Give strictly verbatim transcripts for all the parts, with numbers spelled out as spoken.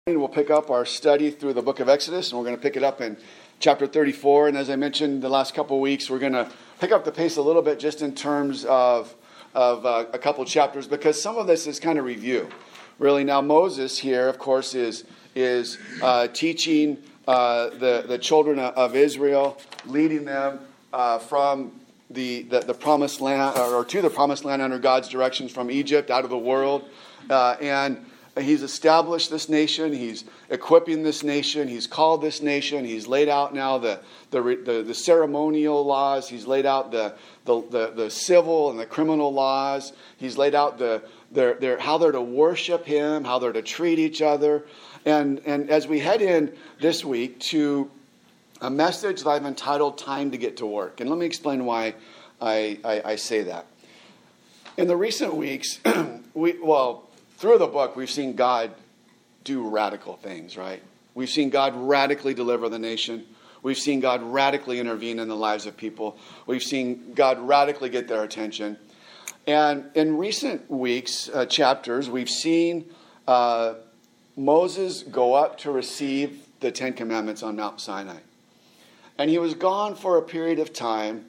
We'll pick up our study through the book of Exodus, and we're going to pick it up in chapter thirty-four. And as I mentioned the last couple of weeks, we're going to pick up the pace a little bit just in terms of, of uh, a couple chapters, because some of this is kind of review. Really, now Moses here, of course, is is uh, teaching uh, the, the children of Israel, leading them uh, from the, the, the promised land, or to the promised land under God's directions from Egypt, out of the world. Uh, and He's established this nation. He's equipping this nation. He's called this nation. He's laid out now the the, the, the ceremonial laws. He's laid out the, the, the, the civil and the criminal laws. He's laid out the their, their, how they're to worship Him, how they're to treat each other. And, and as we head in this week to a message that I've entitled Time to Get to Work. And let me explain why I, I, I say that. In the recent weeks, we well... through the book, we've seen God do radical things, right? We've seen God radically deliver the nation. We've seen God radically intervene in the lives of people. We've seen God radically get their attention. And in recent weeks, uh, chapters, we've seen uh, Moses go up to receive the Ten Commandments on Mount Sinai. And he was gone for a period of time,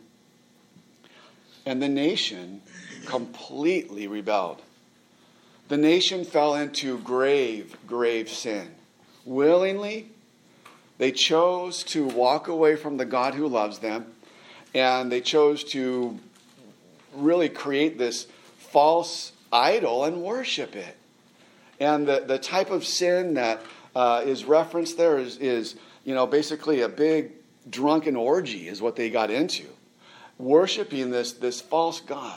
and the nation completely rebelled. The nation fell into grave, grave sin. Willingly, they chose to walk away from the God who loves them, and they chose to really create this false idol and worship it. And the, the type of sin that uh, is referenced there is, is, you know, basically a big drunken orgy is what they got into, worshiping this, this false god.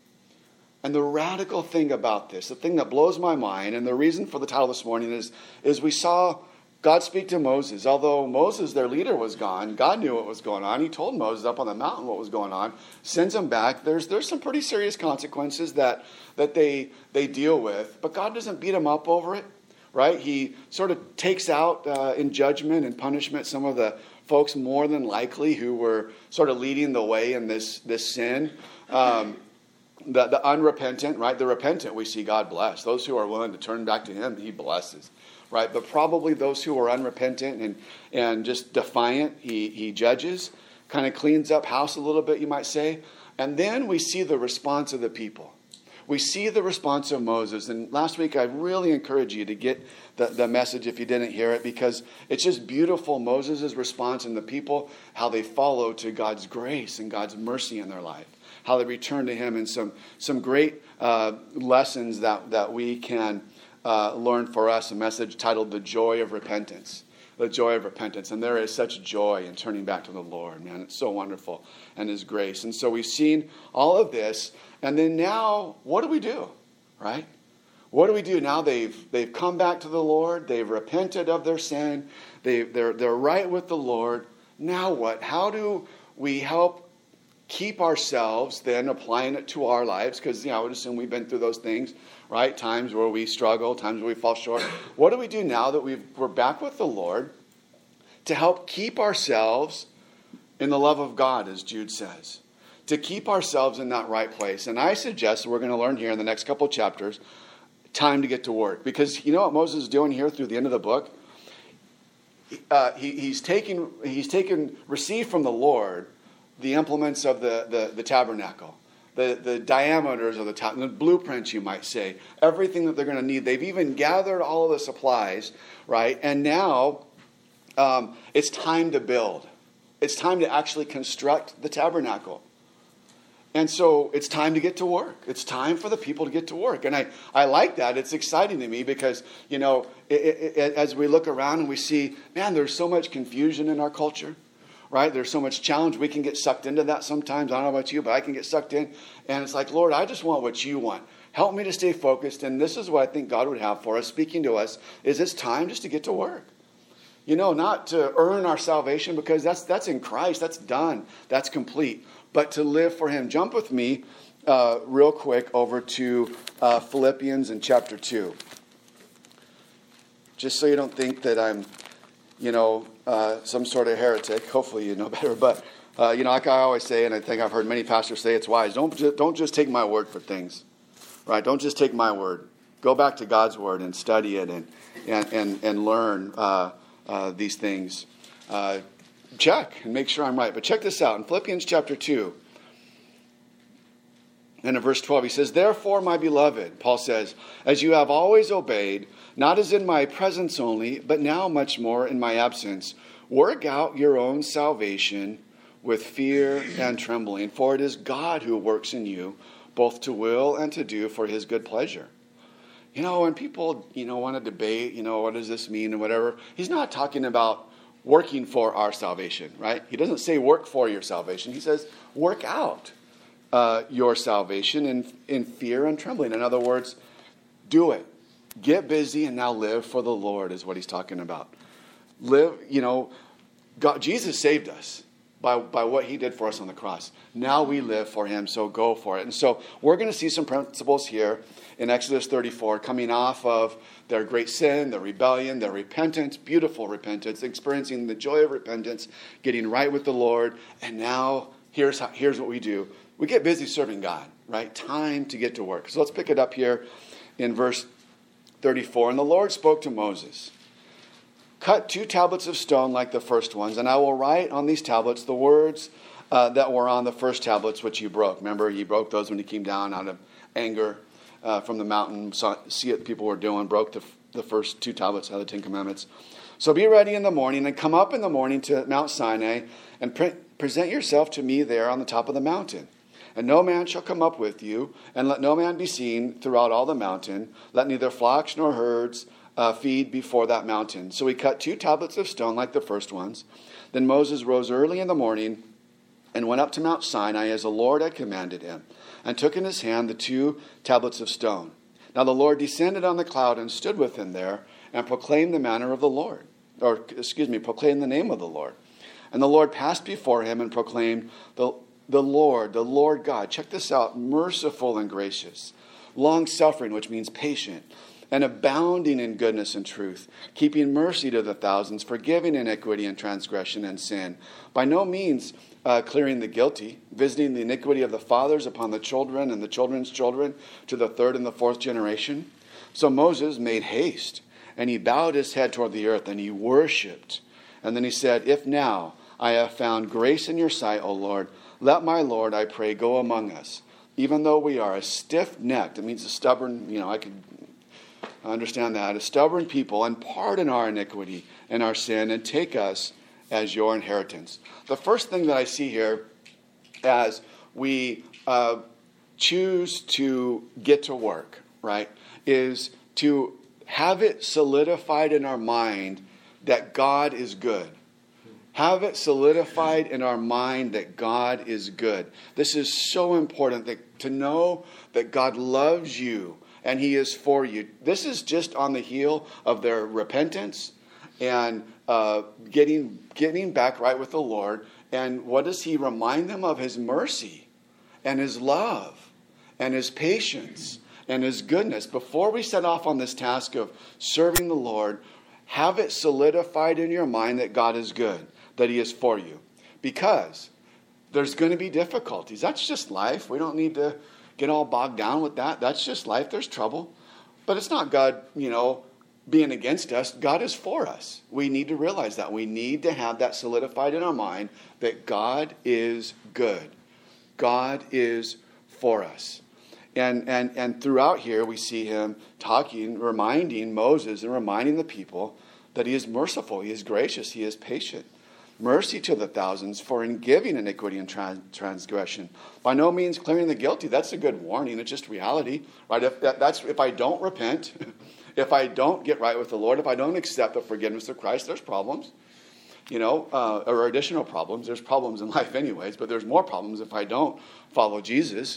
And the radical thing about this, the thing that blows my mind, and the reason for the title this morning is, is we saw God speak to Moses. Although Moses, their leader, was gone, God knew what was going on. He told Moses up on the mountain what was going on, sends him back. There's there's some pretty serious consequences that, that they, they deal with. But God doesn't beat them up over it, right? He sort of takes out uh, in judgment and punishment some of the folks more than likely who were sort of leading the way in this, this sin. Um The, the unrepentant, right? The repentant, we see God bless. Those who are willing to turn back to Him, He blesses, right? But probably those who are unrepentant and, and just defiant, he, he judges, kind of cleans up house a little bit, you might say. And then we see the response of the people. We see the response of Moses. And last week, I really encourage you to get the, the message if you didn't hear it, because it's just beautiful, Moses' response and the people, how they follow to God's grace and God's mercy in their life. How they return to Him, and some some great uh, lessons that, that we can uh, learn for us. A message titled The Joy of Repentance. The Joy of Repentance. And there is such joy in turning back to the Lord, man. It's so wonderful. And His grace. And so we've seen all of this. And then now, what do we do? Right? What do we do? Now they've they've come back to the Lord. They've repented of their sin. They, they're, they're right with the Lord. Now what? How do we help keep ourselves then applying it to our lives? Because, you know, I would assume we've been through those things, right? Times where we struggle, times where we fall short. What do we do now that we've, we're back with the Lord to help keep ourselves in the love of God, as Jude says? To keep ourselves in that right place. And I suggest we're going to learn here in the next couple of chapters, time to get to work. Because you know what Moses is doing here through the end of the book? Uh, he, he's taken, he's taken, received from the Lord the implements of the, the, the tabernacle, the, the diameters of the tabernacle, the blueprints, you might say, everything that they're going to need. They've even gathered all of the supplies, right? And now um, it's time to build. It's time to actually construct the tabernacle. And so it's time to get to work. It's time for the people to get to work. And I, I like that. It's exciting to me because, you know, it, it, it, as we look around and we see, man, there's so much confusion in our culture. Right? There's so much challenge. We can get sucked into that sometimes. I don't know about you, but I can get sucked in. And it's like, Lord, I just want what you want. Help me to stay focused. And this is what I think God would have for us, speaking to us, is it's time just to get to work. You know, not to earn our salvation, because that's that's in Christ. That's done. That's complete. But to live for Him. Jump with me uh, real quick over to uh, Philippians in chapter two. Just so you don't think that I'm, you know, uh, some sort of heretic. Hopefully you know better. But, uh, you know, like I always say, and I think I've heard many pastors say it's wise, don't, ju- don't just take my word for things. Right? Don't just take my word. Go back to God's Word and study it and and and, and learn uh, uh, these things. Uh, check and make sure I'm right. But check this out. In Philippians chapter two, and in verse twelve, he says, "Therefore, my beloved," Paul says, "as you have always obeyed, not as in my presence only, but now much more in my absence, work out your own salvation with fear and trembling. For it is God who works in you, both to will and to do for his good pleasure." You know, when people, you know, want to debate, you know, what does this mean and whatever, he's not talking about working for our salvation, right? He doesn't say work for your salvation. He says work out uh, your salvation in, in fear and trembling. In other words, do it. Get busy and now live for the Lord is what he's talking about. Live, you know, God, Jesus saved us by, by what he did for us on the cross. Now we live for him, so go for it. And so we're going to see some principles here in Exodus thirty-four, coming off of their great sin, their rebellion, their repentance, beautiful repentance, experiencing the joy of repentance, getting right with the Lord. And now here's how, here's what we do. We get busy serving God, right? Time to get to work. So let's pick it up here in verse thirty-four. "And the Lord spoke to Moses, 'Cut two tablets of stone like the first ones, and I will write on these tablets the words uh, that were on the first tablets which you broke.'" Remember, he broke those when he came down out of anger uh, from the mountain. Saw, see what people were doing, broke the, the first two tablets out of the Ten Commandments. "So be ready in the morning, and come up in the morning to Mount Sinai, and pre- present yourself to me there on the top of the mountain. And no man shall come up with you, and let no man be seen throughout all the mountain. Let neither flocks nor herds uh, feed before that mountain." So he cut two tablets of stone like the first ones. Then Moses rose early in the morning and went up to Mount Sinai as the Lord had commanded him, and took in his hand the two tablets of stone. Now the Lord descended on the cloud and stood with him there, and proclaimed the manner of the Lord, or excuse me, proclaimed the name of the Lord. And the Lord passed before him and proclaimed, the The Lord, the Lord God," check this out, "merciful and gracious, long-suffering," which means patient, "and abounding in goodness and truth, keeping mercy to the thousands, forgiving iniquity and transgression and sin, by no means uh, clearing the guilty, visiting the iniquity of the fathers upon the children and the children's children to the third and the fourth generation." So Moses made haste, and he bowed his head toward the earth, and he worshipped. And then he said, "If now I have found grace in your sight, O Lord, let my Lord, I pray, go among us, even though we are a stiff-necked," it means a stubborn, you know, I could understand that, "a stubborn people, and pardon our iniquity and our sin, and take us as your inheritance." The first thing that I see here as we uh, choose to get to work, right, is to have it solidified in our mind that God is good. Have it solidified in our mind that God is good. This is so important that, to know that God loves you and he is for you. This is just on the heel of their repentance and uh, getting getting back right with the Lord. And what does he remind them of? His mercy and his love and his patience and his goodness. Before we set off on this task of serving the Lord, have it solidified in your mind that God is good, that he is for you. Because there's going to be difficulties. That's just life. We don't need to get all bogged down with that. That's just life. There's trouble. But it's not God, you know, being against us. God is for us. We need to realize that. We need to have that solidified in our mind that God is good. God is for us. And, and, and throughout here, we see him talking, reminding Moses and reminding the people that he is merciful, he is gracious, he is patient. Mercy to the thousands, for in giving iniquity and trans- transgression. By no means clearing the guilty. That's a good warning. It's just reality, right? If that, that's if I don't repent, if I don't get right with the Lord, if I don't accept the forgiveness of Christ, there's problems, you know, uh, or additional problems. There's problems in life anyways, but there's more problems if I don't follow Jesus.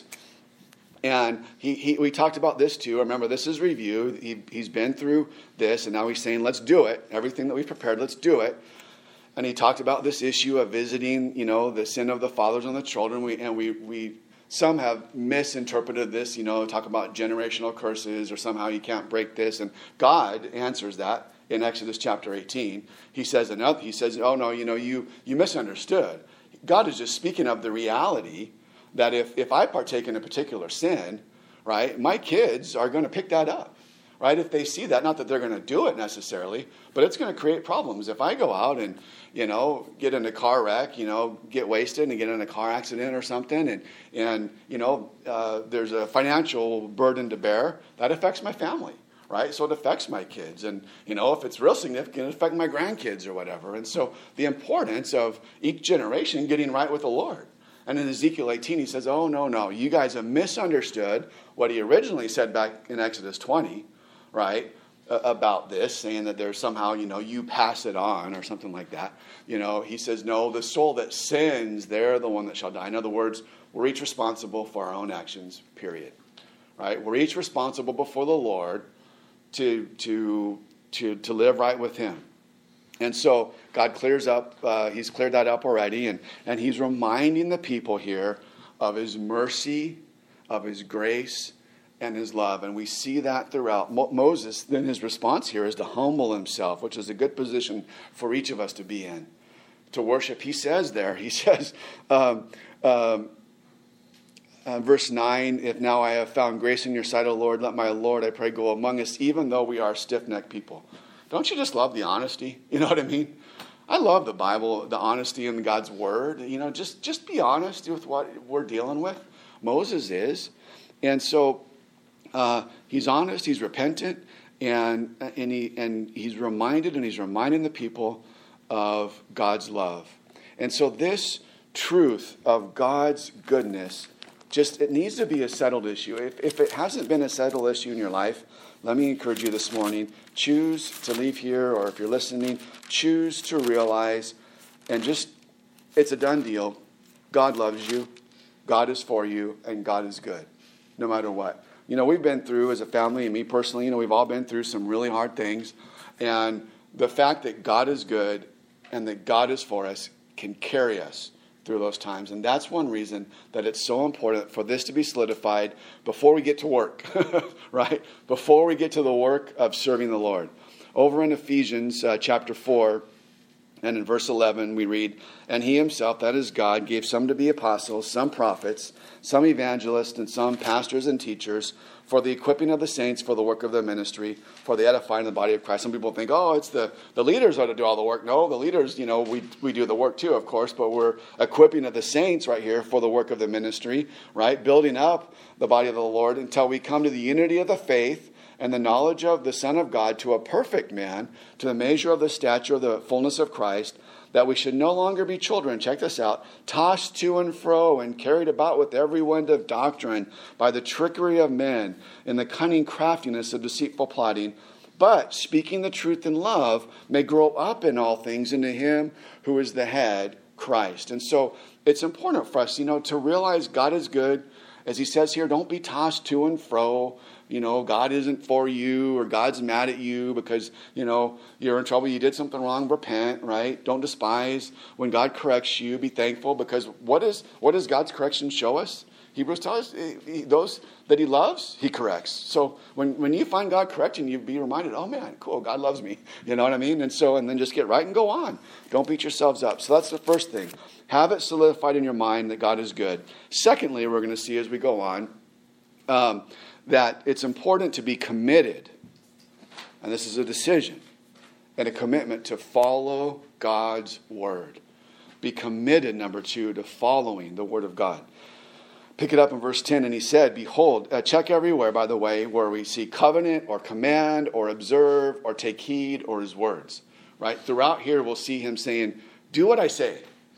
And he, he we talked about this too. Remember, this is review. He, he's been through this, and now he's saying, let's do it. Everything that we've prepared, let's do it. And he talked about this issue of visiting, you know, the sin of the fathers on the children. We, and we, we, some have misinterpreted this, you know, talk about generational curses or somehow you can't break this. And God answers that in Exodus chapter eighteen. He says, another, he says, oh no, you know, you, you misunderstood. God is just speaking of the reality that if, if I partake in a particular sin, right, my kids are going to pick that up. right? If they see that, not that they're going to do it necessarily, but it's going to create problems. If I go out and, you know, get in a car wreck, you know, get wasted and get in a car accident or something, and, and you know, uh, there's a financial burden to bear, that affects my family, right? So it affects my kids. And, you know, if it's real significant, it affects my grandkids or whatever. And so the importance of each generation getting right with the Lord. And in Ezekiel eighteen, he says, oh, no, no, you guys have misunderstood what he originally said back in Exodus twenty, right, about this, saying that there's somehow, you know, you pass it on or something like that. You know, he says, no, the soul that sins, they're the one that shall die. In other words, we're each responsible for our own actions, period. Right? We're each responsible before the Lord to to to to live right with him. And so God clears up, uh, he's cleared that up already, and, and he's reminding the people here of his mercy, of his grace, and his love. And we see that throughout. Mo- Moses, then his response here is to humble himself, which is a good position for each of us to be in, to worship. He says there, he says, um, um, uh, verse nine, if now I have found grace in your sight, O Lord, let my Lord, I pray, go among us, even though we are stiff-necked people. Don't you just love the honesty? You know what I mean? I love the Bible, the honesty in God's word. You know, just, just be honest with what we're dealing with. Moses is. And so uh, he's honest, he's repentant, and, and, he, and he's reminded and he's reminding the people of God's love. And so this truth of God's goodness, just it needs to be a settled issue. If, if it hasn't been a settled issue in your life, let me encourage you this morning, choose to leave here, or if you're listening, choose to realize, and just, it's a done deal. God loves you, God is for you, and God is good, no matter what. You know, we've been through, as a family, and me personally, you know, we've all been through some really hard things, and the fact that God is good and that God is for us can carry us through those times. And that's one reason that it's so important for this to be solidified before we get to work, right? Before we get to the work of serving the Lord. Over in Ephesians uh, chapter four, and in verse eleven, we read, and he himself, that is God, gave some to be apostles, some prophets, some evangelists, and some pastors and teachers, for the equipping of the saints, for the work of the ministry, for the edifying of the body of Christ. Some people think, oh, it's the, the leaders ought to do all the work. No, the leaders, you know, we, we do the work too, of course, but we're equipping of the saints right here for the work of the ministry, right? Building up the body of the Lord until we come to the unity of the faith and the knowledge of the Son of God, to a perfect man, to the measure of the stature of the fullness of Christ, that we should no longer be children, check this out, tossed to and fro and carried about with every wind of doctrine by the trickery of men and the cunning craftiness of deceitful plotting, but speaking the truth in love may grow up in all things into him who is the head, Christ. And so it's important for us, you know, to realize God is good. As he says here, don't be tossed to and fro. You know, God isn't for you, or God's mad at you because, you know, you're in trouble. You did something wrong. Repent, right? Don't despise when God corrects you. Be thankful, because what is what does God's correction show us? Hebrews tells us he, those that he loves, he corrects. So when, when you find God correcting you, be reminded, oh man, cool, God loves me. You know what I mean? And so, and then just get right and go on. Don't beat yourselves up. So that's the first thing. Have it solidified in your mind that God is good. Secondly, we're going to see as we go on, um, that it's important to be committed. And this is a decision and a commitment to follow God's word. Be committed, number two, to following the word of God. Pick it up in verse ten, and he said, behold, uh, check everywhere, by the way, where we see covenant or command or observe or take heed or his words. Right? Throughout here, we'll see him saying, do what I say.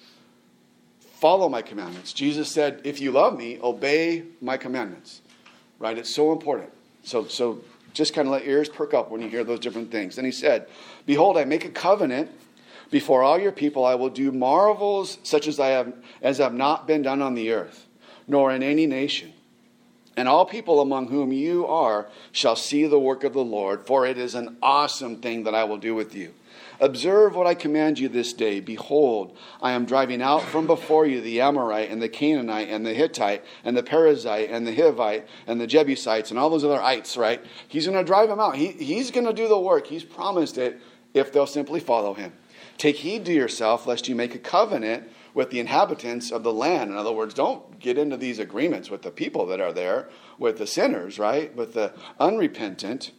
Follow my commandments. Jesus said, if you love me, obey my commandments. Right? It's so important. So, so just kind of let your ears perk up when you hear those different things. Then he said, behold, I make a covenant before all your people. I will do marvels such as I have, as have not been done on the earth, nor in any nation. And all people among whom you are shall see the work of the Lord, for it is an awesome thing that I will do with you. Observe what I command you this day. Behold, I am driving out from before you the Amorite and the Canaanite and the Hittite and the Perizzite and the Hivite and the Jebusites and all those other ites, right? He's going to drive them out. He, he's going to do the work. He's promised it if they'll simply follow him. Take heed to yourself lest you make a covenant with the inhabitants of the land. In other words, don't get into these agreements with the people that are there, with the sinners, right? With the unrepentant,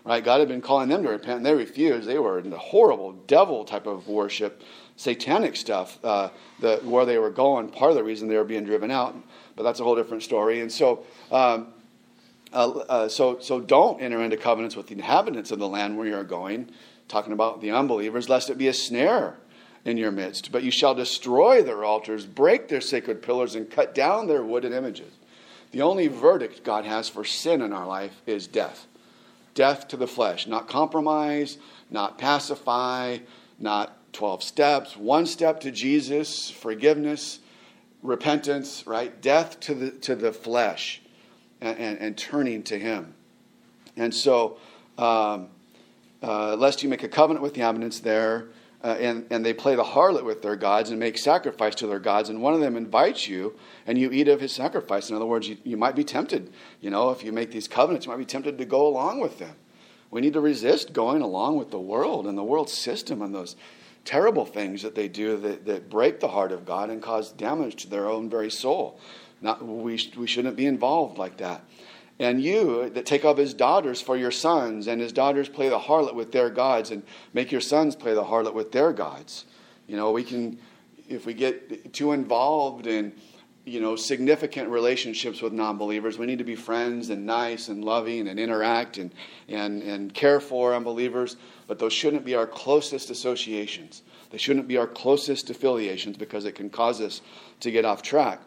Right? God had been calling them to repent, and they refused. They were in the horrible devil type of worship, satanic stuff, uh, the, where they were going. Part of the reason they were being driven out, but that's a whole different story. And so, um, uh, uh, so, so don't enter into covenants with the inhabitants of the land where you are going, talking about the unbelievers, lest it be a snare in your midst. But you shall destroy their altars, break their sacred pillars, and cut down their wooden images. The only verdict God has for sin in our life is death. Death to the flesh. Not compromise, not pacify, not twelve steps. One step to Jesus, forgiveness, repentance, right? Death to the to the flesh and, and, and turning to Him. And so, um, uh, lest you make a covenant with the inhabitants there, Uh, and, and they play the harlot with their gods and make sacrifice to their gods, and one of them invites you, and you eat of his sacrifice. In other words, you, you might be tempted. You know, if you make these covenants, you might be tempted to go along with them. We need to resist going along with the world and the world system and those terrible things that they do that, that break the heart of God and cause damage to their own very soul. Not, we, we shouldn't be involved like that. And you that take of his daughters for your sons, and his daughters play the harlot with their gods, and make your sons play the harlot with their gods. You know, we can, if we get too involved in, you know, significant relationships with non-believers, we need to be friends and nice and loving and interact and, and, and care for unbelievers. But those shouldn't be our closest associations. They shouldn't be our closest affiliations, because it can cause us to get off track.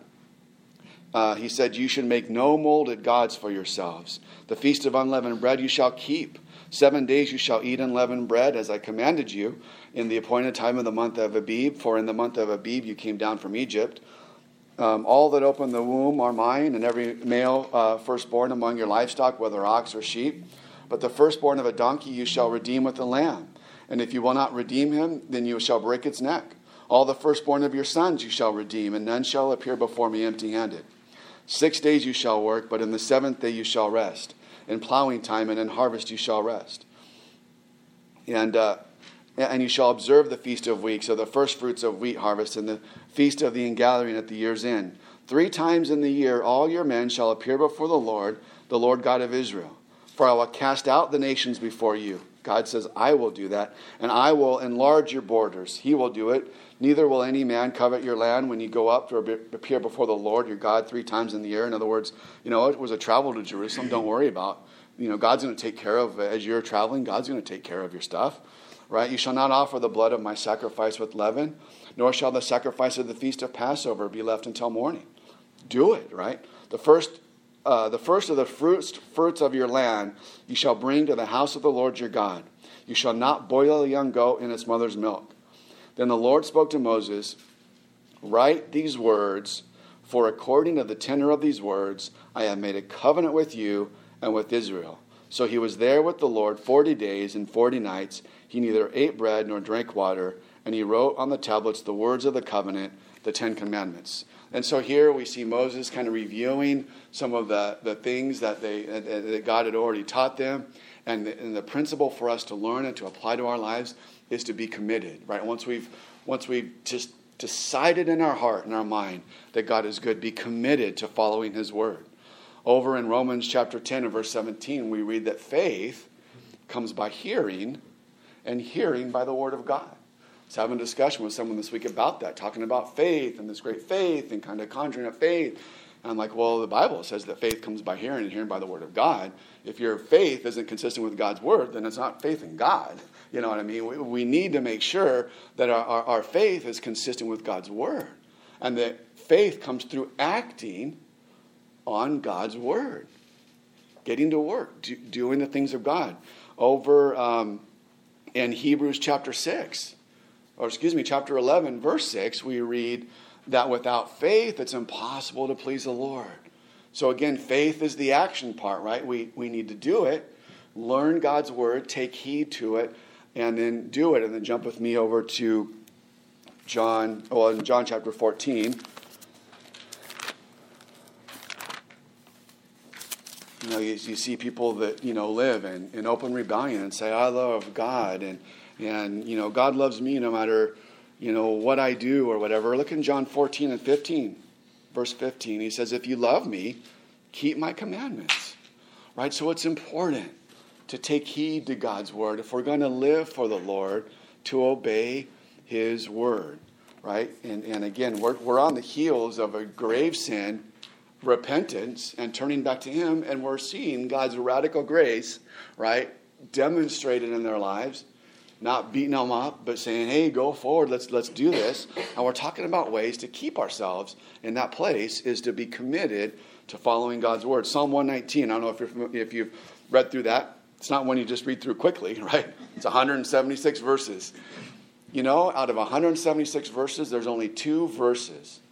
Uh, he said, you should make no molded gods for yourselves. The feast of unleavened bread you shall keep. Seven days you shall eat unleavened bread, as I commanded you, in the appointed time of the month of Abib. For in the month of Abib you came down from Egypt. Um, all that open the womb are mine, and every male uh, firstborn among your livestock, whether ox or sheep. But the firstborn of a donkey you shall redeem with a lamb. And if you will not redeem him, then you shall break its neck. All the firstborn of your sons you shall redeem, and none shall appear before me empty-handed. Six days you shall work, but in the seventh day you shall rest. In plowing time and in harvest you shall rest. And uh, and you shall observe the feast of weeks, or the first fruits of wheat harvest, and the feast of the ingathering at the year's end. Three times in the year all your men shall appear before the Lord, the Lord God of Israel. For I will cast out the nations before you. God says, I will do that, and I will enlarge your borders. He will do it. Neither will any man covet your land when you go up to appear before the Lord your God three times in the year. In other words, you know, it was a travel to Jerusalem. Don't worry about, you know, God's going to take care of, as you're traveling, God's going to take care of your stuff, right? You shall not offer the blood of my sacrifice with leaven, nor shall the sacrifice of the feast of Passover be left until morning. Do it, right? The first Uh, the first of the fruits, fruits of your land you shall bring to the house of the Lord your God. You shall not boil a young goat in its mother's milk. Then the Lord spoke to Moses, write these words, for according to the tenor of these words, I have made a covenant with you and with Israel. So he was there with the Lord forty days and forty nights. He neither ate bread nor drank water, and he wrote on the tablets the words of the covenant, the Ten Commandments. And so here we see Moses kind of reviewing some of the, the things that they that God had already taught them. And the, and the principle for us to learn and to apply to our lives is to be committed, right? Once we've once we've just decided in our heart and our mind that God is good, be committed to following his word. Over in Romans chapter ten and verse seventeen, we read that faith comes by hearing, and hearing by the word of God. I was having a discussion with someone this week about that, talking about faith and this great faith and kind of conjuring up faith. And I'm like, well, the Bible says that faith comes by hearing, and hearing by the word of God. If your faith isn't consistent with God's word, then it's not faith in God. You know what I mean? We, we need to make sure that our, our, our faith is consistent with God's word. And that faith comes through acting on God's word. Getting to work, do, doing the things of God. Over um, in Hebrews chapter six, or excuse me, chapter eleven, verse six, we read that without faith, it's impossible to please the Lord. So again, faith is the action part, right? We we need to do it, learn God's word, take heed to it, and then do it. And then jump with me over to John, well, in John chapter fourteen. You know, you, you see people that, you know, live in, in open rebellion and say, I love God, and And, you know, God loves me no matter, you know, what I do or whatever. Look in John fourteen and fifteen, verse fifteen. He says, if you love me, keep my commandments. Right? So it's important to take heed to God's word. If we're going to live for the Lord, to obey his word, right? And, and again, we're, we're on the heels of a grave sin, repentance, and turning back to him, and we're seeing God's radical grace, right, demonstrated in their lives, not beating them up, but saying, hey, go forward, let's let's do this. And we're talking about ways to keep ourselves in that place is to be committed to following God's word. Psalm one nineteen, I don't know if, you're, if you've read through that. It's not one you just read through quickly, right? It's one hundred seventy-six verses. You know, out of one hundred seventy-six verses, there's only two verses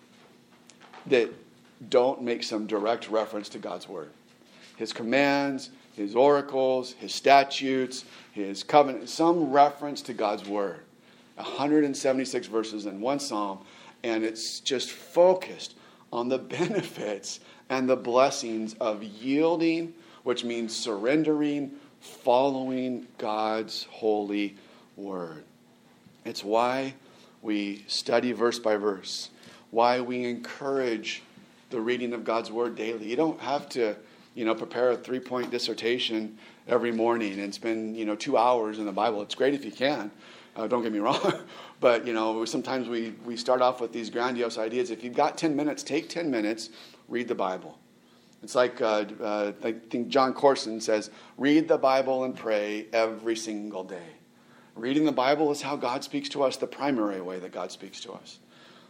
that don't make some direct reference to God's word. His commands, his oracles, his statutes, his covenant, some reference to God's word. one hundred seventy-six verses in one psalm, and it's just focused on the benefits and the blessings of yielding, which means surrendering, following God's holy word. It's why we study verse by verse, why we encourage the reading of God's word daily. You don't have to, you know, prepare a three-point dissertation every morning and spend, you know, two hours in the Bible. It's great if you can. Uh, don't get me wrong. But, you know, sometimes we, we start off with these grandiose ideas. If you've got ten minutes, take ten minutes, read the Bible. It's like, uh, uh, I think John Corson says, read the Bible and pray every single day. Reading the Bible is how God speaks to us, the primary way that God speaks to us.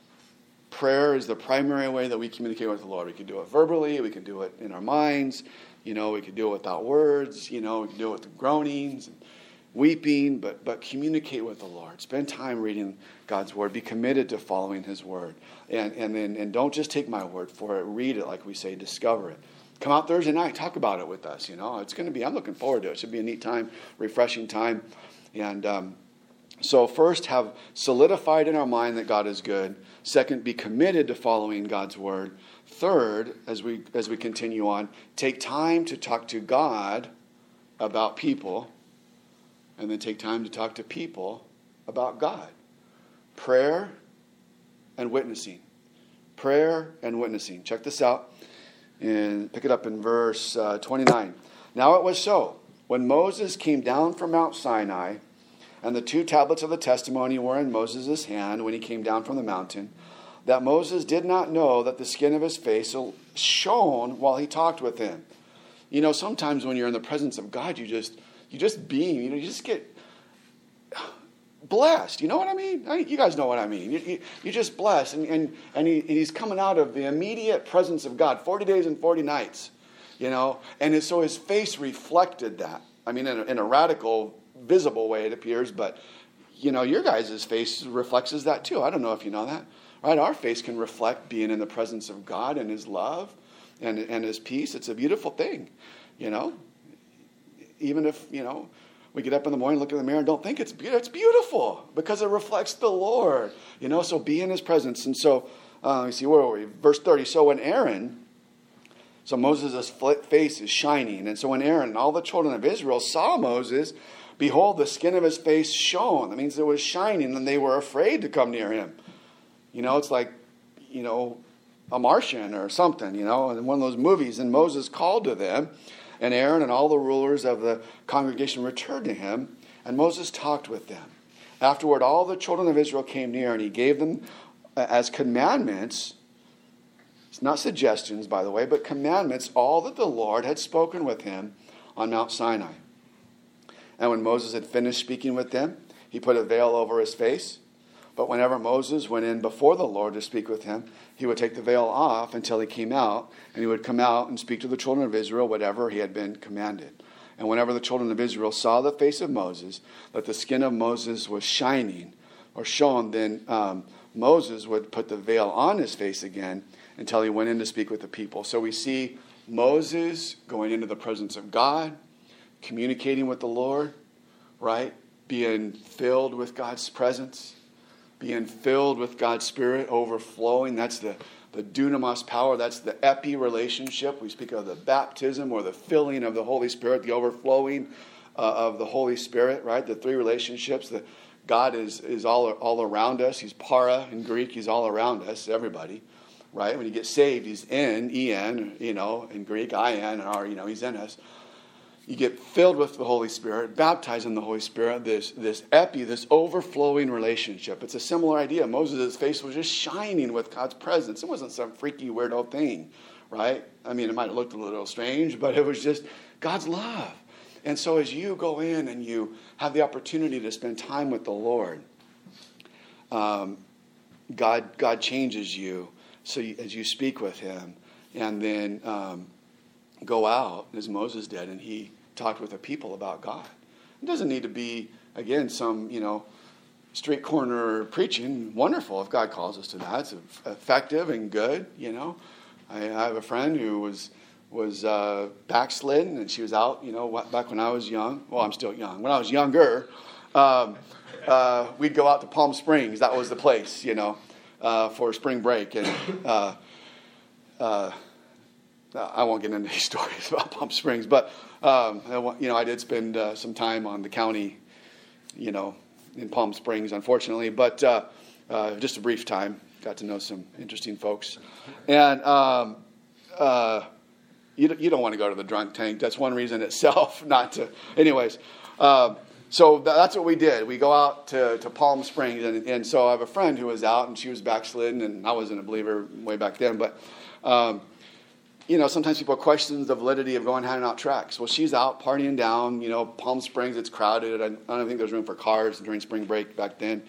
Prayer is the primary way that we communicate with the Lord. We can do it verbally. We can do it in our minds. You know, we can do it without words. You know, we can do it with groanings and weeping, but but communicate with the Lord. Spend time reading God's word. Be committed to following his word. And and then and don't just take my word for it. Read it, like we say. Discover it. Come out Thursday night. Talk about it with us. You know, it's going to be, I'm looking forward to it. It should be a neat time, refreshing time. And um, so first, have solidified in our mind that God is good. Second, be committed to following God's word. Third, as we as we continue on, take time to talk to God about people, and then take time to talk to people about God. Prayer and witnessing. Prayer and witnessing. Check this out, and pick it up in verse uh, twenty-nine. Now it was so, when Moses came down from Mount Sinai, and the two tablets of the testimony were in Moses' hand when he came down from the mountain, that Moses did not know that the skin of his face shone while he talked with him. You know, sometimes when you're in the presence of God, you just you just beam. You know, you just get blessed. You know what I mean? I, you guys know what I mean. You, you, you're just blessed. And, and, and, he, and he's coming out of the immediate presence of God, forty days and forty nights, you know. And so his face reflected that. I mean, in a, in a radical, visible way, it appears. But, you know, your guys' face reflects that too. I don't know if you know that. Right? Our face can reflect being in the presence of God and his love and, and his peace. It's a beautiful thing, you know. Even if, you know, we get up in the morning, look in the mirror, and don't think it's beautiful. It's beautiful because it reflects the Lord, you know. So be in his presence. And so, uh, let me see, where are we? Verse thirty. So when Aaron, so Moses' face is shining. And so when Aaron and all the children of Israel saw Moses, behold, the skin of his face shone. That means it was shining, and they were afraid to come near him. You know, it's like, you know, a Martian or something, you know, in one of those movies. And Moses called to them, and Aaron and all the rulers of the congregation returned to him, and Moses talked with them. Afterward, all the children of Israel came near, and he gave them as commandments, it's not suggestions, by the way, but commandments, all that the Lord had spoken with him on Mount Sinai. And when Moses had finished speaking with them, he put a veil over his face. But whenever Moses went in before the Lord to speak with him, he would take the veil off until he came out, and he would come out and speak to the children of Israel whatever he had been commanded. And whenever the children of Israel saw the face of Moses, that the skin of Moses was shining or shone, then um, Moses would put the veil on his face again until he went in to speak with the people. So we see Moses going into the presence of God, communicating with the Lord, right? Being filled with God's presence. Being filled with God's Spirit, overflowing. That's the, the dunamis power. That's the epi relationship. We speak of the baptism or the filling of the Holy Spirit, the overflowing uh, of the Holy Spirit, right? The three relationships. The, God is, is all, all around us. He's para in Greek. He's all around us, everybody, right? When you get saved, he's in, en, you know, in Greek, I N, or, you know, he's in us. you get filled with the Holy Spirit, baptized in the Holy Spirit, this, this epi, this overflowing relationship. It's a similar idea. Moses' face was just shining with God's presence. It wasn't some freaky, weirdo thing, right? I mean, it might have looked a little strange, but it was just God's love. And so as you go in and you have the opportunity to spend time with the Lord, um, God God changes you so you, as you speak with him, and then um, go out as Moses did, and he talked with the people about God. It doesn't need to be, again, some, you know, street corner preaching. Wonderful if God calls us to that. It's effective and good, you know. I, I have a friend who was was uh, backslidden, and she was out, you know, back when I was young. Well, I'm still young. When I was younger, um, uh, we'd go out to Palm Springs. That was the place, you know, uh, for spring break. And uh, uh, I won't get into these stories about Palm Springs, but, um, you know, I did spend uh, some time on the county, you know, in Palm Springs, unfortunately, but uh, uh, just a brief time. Got to know some interesting folks. And um, uh, you, you don't want to go to the drunk tank. That's one reason itself not to. Anyways, um, so that's what we did. We go out to, to Palm Springs, and, and so I have a friend who was out, and she was backslidden, and I wasn't a believer way back then, but... Um, You know, sometimes people question the validity of going handing out tracts. Well, she's out partying down, you know, Palm Springs, it's crowded. I don't think there's room for cars during spring break back then.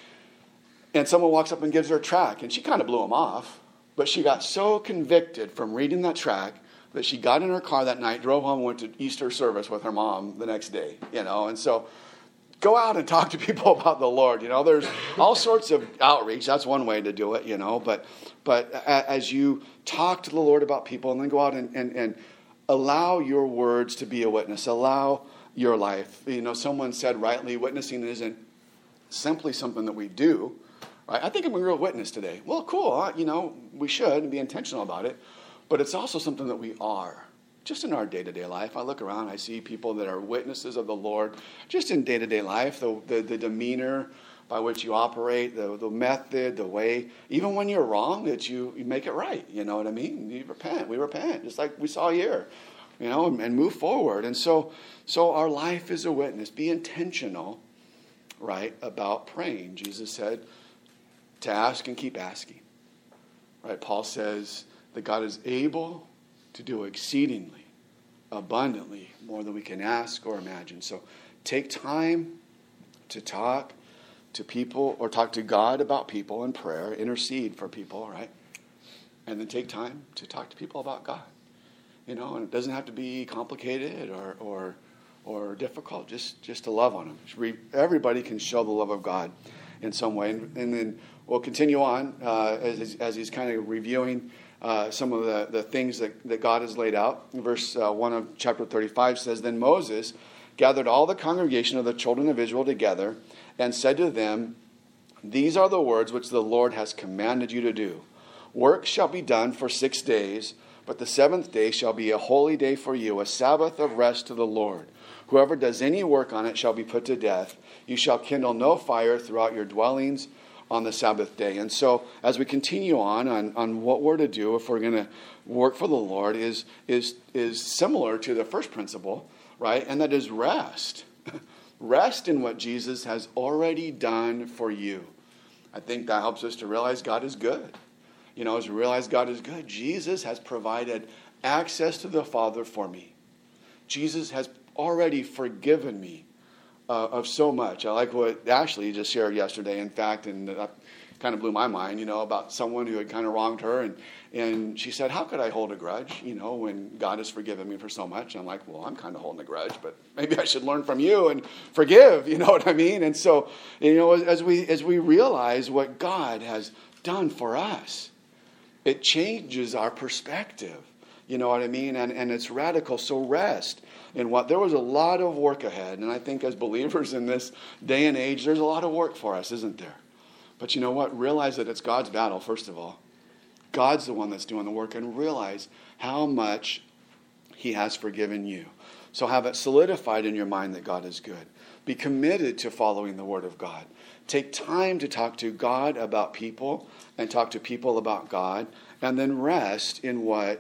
And someone walks up and gives her a tract, and she kind of blew him off. But she got so convicted from reading that tract that she got in her car that night, drove home, and went to Easter service with her mom the next day, you know. And so go out and talk to people about the Lord. You know, there's all sorts of outreach. That's one way to do it, you know. But but as you talk to the Lord about people, and then go out and, and, and allow your words to be a witness. Allow your life. You know, someone said rightly, witnessing isn't simply something that we do. Right? I think I'm a real witness today. Well, cool. You know, we should and be intentional about it. But it's also something that we are. Just in our day-to-day life, I look around, I see people that are witnesses of the Lord, just in day-to-day life, the, the, the demeanor by which you operate, the, the method, the way, even when you're wrong, that you, you make it right, you know what I mean? You repent, we repent, just like we saw here, you know, and, and move forward. And so, so our life is a witness. Be intentional, right, about praying. Jesus said to ask and keep asking, right? Paul says that God is able to do exceedingly, abundantly, more than we can ask or imagine. So take time to talk to people or talk to God about people in prayer, intercede for people, right? And then take time to talk to people about God. You know, and it doesn't have to be complicated or or, or difficult, just, just to love on them. Everybody can show the love of God in some way. And, and then we'll continue on uh, as, as he's kind of reviewing Uh, some of the, the things that, that God has laid out. Verse uh, one of chapter thirty-five says, Then Moses gathered all the congregation of the children of Israel together and said to them, These are the words which the Lord has commanded you to do. Work shall be done for six days, but the seventh day shall be a holy day for you, a Sabbath of rest to the Lord. Whoever does any work on it shall be put to death. You shall kindle no fire throughout your dwellings on the Sabbath day. And so as we continue on, on, on what we're to do if we're going to work for the Lord is, is, is similar to the first principle, right? And that is rest. Rest in what Jesus has already done for you. I think that helps us to realize God is good. You know, as we realize God is good, Jesus has provided access to the Father for me. Jesus has already forgiven me Uh, of so much. I like what Ashley just shared yesterday, in fact, and that kind of blew my mind, you know, about someone who had kind of wronged her. And, and she said, how could I hold a grudge, you know, when God has forgiven me for so much? And I'm like, well, I'm kind of holding a grudge, but maybe I should learn from you and forgive, you know what I mean? And so, you know, as we, as we realize what God has done for us, it changes our perspective. You know what I mean? And, and it's radical. So rest in what, there was a lot of work ahead. And I think as believers in this day and age, there's a lot of work for us, isn't there? But you know what? Realize that it's God's battle, first of all. God's the one that's doing the work, and realize how much he has forgiven you. So have it solidified in your mind that God is good. Be committed to following the word of God. Take time to talk to God about people and talk to people about God, and then rest in what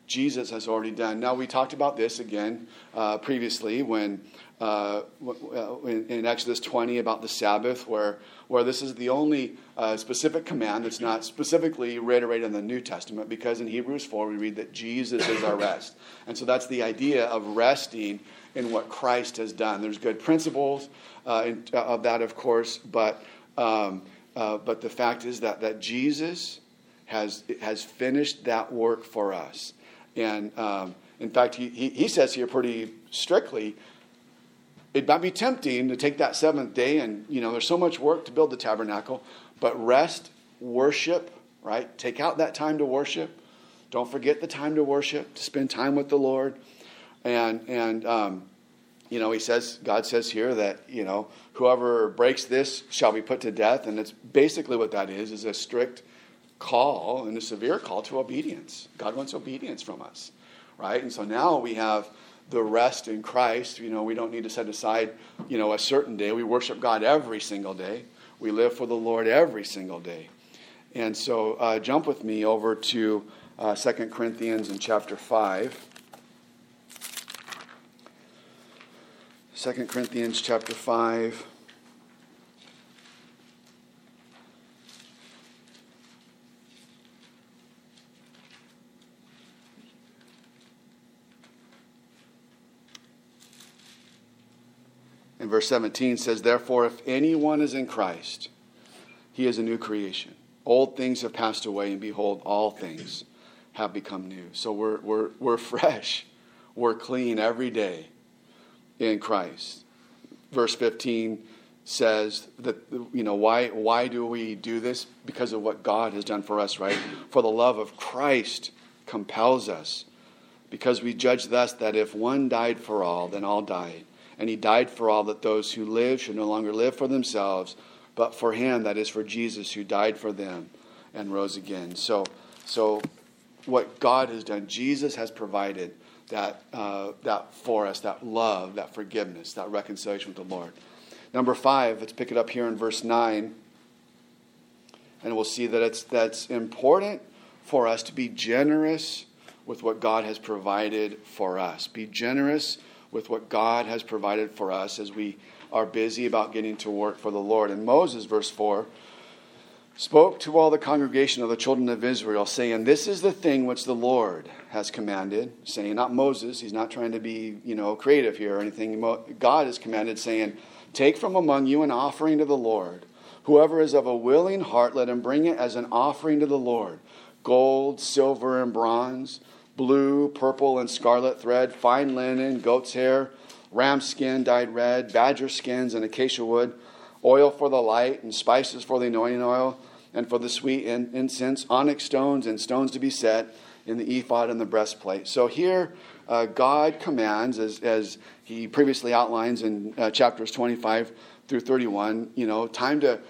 Jesus has already done. Now, we talked about this again uh, previously when uh, in, in Exodus twenty about the Sabbath, where where this is the only uh, specific command that's not specifically reiterated in the New Testament, because in Hebrews four we read that Jesus is our rest. And so that's the idea of resting in what Christ has done. There's good principles uh, in, uh, of that, of course, but um, uh, but the fact is that, that Jesus has has finished that work for us. And um, in fact, he, he, he says here pretty strictly, it might be tempting to take that seventh day and, you know, there's so much work to build the tabernacle, but rest, worship, right? Take out that time to worship. Don't forget the time to worship, to spend time with the Lord. And, and um, you know, he says, God says here that, you know, whoever breaks this shall be put to death. And it's basically what that is, is a strict call and a severe call to obedience. God wants obedience from us, right? And so now we have the rest in Christ. You know, we don't need to set aside, you know, a certain day. We worship God every single day. We live for the Lord every single day. And so uh, jump with me over to uh, Second Corinthians in chapter five. Second Corinthians chapter five. And verse seventeen says, therefore, if anyone is in Christ, he is a new creation. Old things have passed away, and behold, all things have become new. So we're we're we're fresh. We're clean every day in Christ. Verse fifteen says that, you know, why why do we do this? Because of what God has done for us, right? For the love of Christ compels us, because we judge thus that if one died for all, then all died. And he died for all, that those who live should no longer live for themselves, but for him, that is for Jesus, who died for them and rose again. So, so what God has done, Jesus has provided that uh, that for us, that love, that forgiveness, that reconciliation with the Lord. Number five, let's pick it up here in verse nine, and we'll see that it's that's important for us to be generous with what God has provided for us. Be generous with what God has provided for us as we are busy about getting to work for the Lord. And Moses, verse four, spoke to all the congregation of the children of Israel, saying, this is the thing which the Lord has commanded, saying, not Moses, he's not trying to be, you know, creative here or anything. God has commanded, saying, take from among you an offering to the Lord. Whoever is of a willing heart, let him bring it as an offering to the Lord. Gold, silver, and bronze, blue, purple, and scarlet thread, fine linen, goat's hair, ram skin dyed red, badger skins, and acacia wood, oil for the light, and spices for the anointing oil, and for the sweet incense, onyx stones, and stones to be set in the ephod and the breastplate. So here, uh, God commands, as, as he previously outlines in uh, chapters twenty-five through thirty-one, you know, time to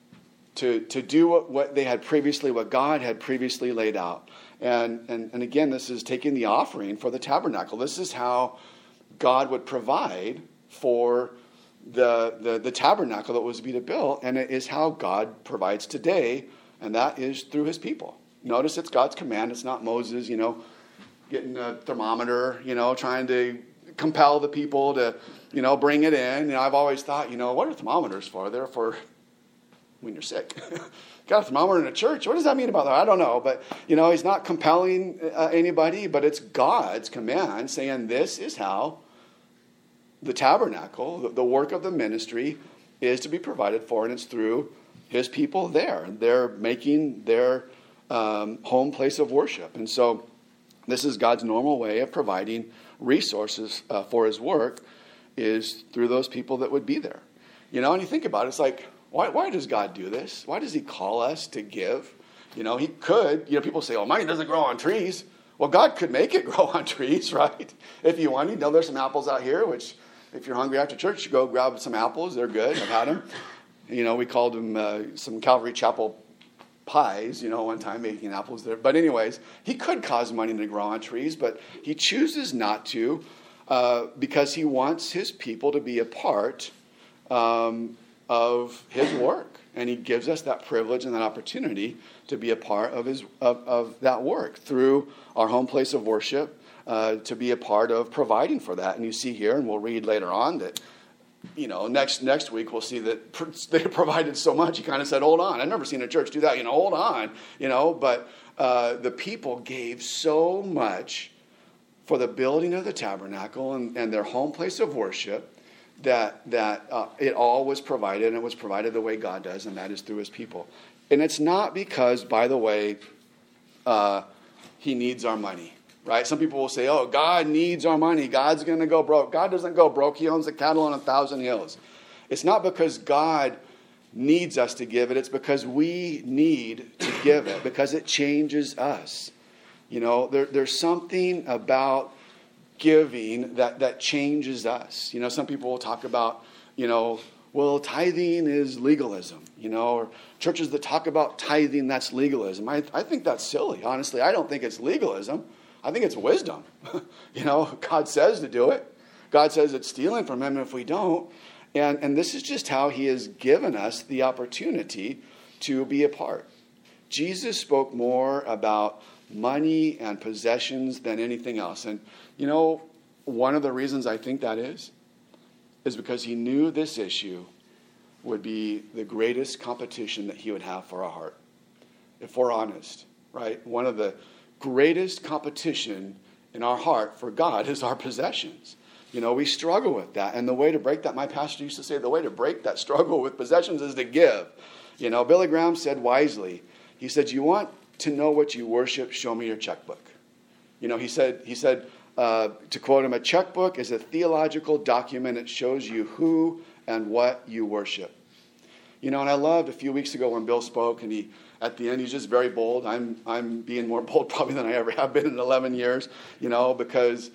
to to do what, what they had previously, what God had previously laid out. And, and and again, this is taking the offering for the tabernacle. This is how God would provide for the, the, the tabernacle that was to be built. And it is how God provides today, and that is through his people. Notice it's God's command. It's not Moses, you know, getting a thermometer, you know, trying to compel the people to, you know, bring it in. You know, I've always thought, you know, what are thermometers for? They're for when you're sick. Got a thermometer in a church. What does that mean about that? I don't know. But, you know, he's not compelling uh, anybody, but it's God's command saying this is how the tabernacle, the, the work of the ministry, is to be provided for, and it's through his people there. They're making their um, home place of worship. And so this is God's normal way of providing resources uh, for his work, is through those people that would be there. You know, and you think about it, it's like, Why, why does God do this? Why does he call us to give? You know, he could. You know, people say, oh, money doesn't grow on trees. Well, God could make it grow on trees, right? If you want. You know, there's some apples out here, which if you're hungry after church, you go grab some apples. They're good. I've had them. You know, we called them uh, some Calvary Chapel pies, you know, one time making apples there. But anyways, he could cause money to grow on trees, but he chooses not to uh, because he wants his people to be a part um of his work. And he gives us that privilege and that opportunity to be a part of his of, of that work through our home place of worship, uh, to be a part of providing for that. And you see here, and we'll read later on that, you know, next next week we'll see that they provided so much. He kind of said, hold on. I've never seen a church do that. You know, hold on. You know, but uh, the people gave so much for the building of the tabernacle and, and their home place of worship that that uh, it all was provided, and it was provided the way God does, and that is through his people. And it's not because, by the way, uh, he needs our money. Right? Some people will say, oh, God needs our money. God's going to go broke. God doesn't go broke. He owns the cattle on a thousand hills. It's not because God needs us to give it. It's because we need to give it, because it changes us. You know, there, there's something about giving that, that changes us. You know, some people will talk about, you know, well, tithing is legalism, you know, or churches that talk about tithing, that's legalism. I, I think that's silly, honestly. I don't think it's legalism. I think it's wisdom. You know, God says to do it. God says it's stealing from him if we don't. And, and this is just how he has given us the opportunity to be a part. Jesus spoke more about money and possessions than anything else. And, you know, one of the reasons I think that is, is because he knew this issue would be the greatest competition that he would have for our heart. If we're honest, right? One of the greatest competition in our heart for God is our possessions. You know, we struggle with that. And the way to break that, my pastor used to say, the way to break that struggle with possessions is to give. You know, Billy Graham said wisely, he said, you want to know what you worship, show me your checkbook. You know, he said, he said, uh, to quote him, a checkbook is a theological document. It shows you who and what you worship. You know, and I loved a few weeks ago when Bill spoke, and he, at the end, he's just very bold. I'm I'm being more bold probably than I ever have been in eleven years, you know, because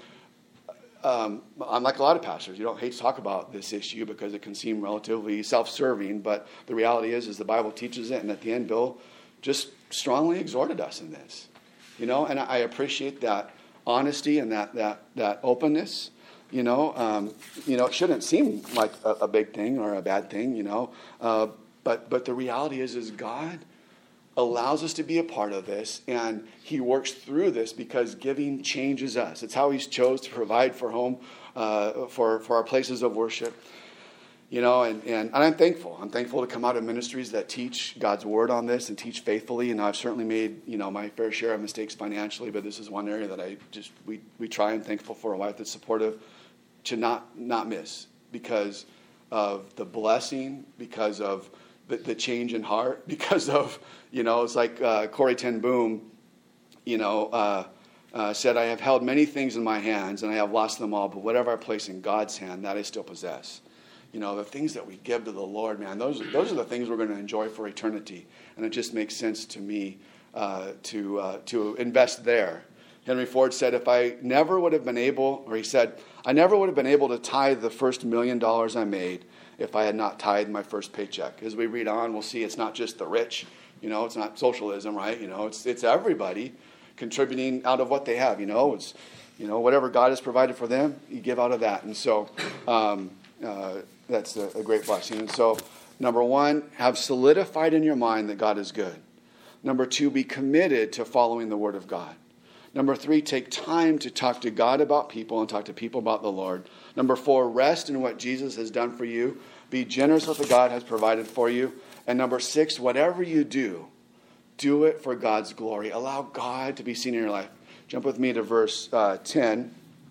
um, I'm like a lot of pastors. You don't hate to talk about this issue because it can seem relatively self-serving, but the reality is, is the Bible teaches it, and at the end, Bill just strongly exhorted us in this, you know, and I appreciate that honesty and that that that openness. You know, um, you know, it shouldn't seem like a, a big thing or a bad thing, you know, uh, but but the reality is, is God allows us to be a part of this, and he works through this because giving changes us. It's how he's chose to provide for home, uh, for for our places of worship, you know, and, and and I'm thankful. I'm thankful to come out of ministries that teach God's word on this and teach faithfully. And I've certainly made, you know, my fair share of mistakes financially, but this is one area that I just we we try. and thankful for a wife that's supportive, to not not miss because of the blessing, because of the, the change in heart, because of, you know, it's like uh, Corrie ten Boom, you know, uh, uh, said, I have held many things in my hands and I have lost them all, but whatever I place in God's hand, that I still possess. You know, the things that we give to the Lord, man, those, those are the things we're going to enjoy for eternity. And it just makes sense to me uh, to uh, to invest there. Henry Ford said, if I never would have been able, or he said, I never would have been able to tithe the first million dollars I made if I had not tithed my first paycheck. As we read on, we'll see it's not just the rich. You know, it's not socialism, right? You know, it's it's everybody contributing out of what they have. You know, it's, you know, whatever God has provided for them, you give out of that. And so um, uh, that's a, a great blessing. And so, number one, have solidified in your mind that God is good. Number two, be committed to following the Word of God. Number three, take time to talk to God about people and talk to people about the Lord. Number four, rest in what Jesus has done for you. Be generous with what God has provided for you. And number six, whatever you do, do it for God's glory. Allow God to be seen in your life. Jump with me to verse uh, ten.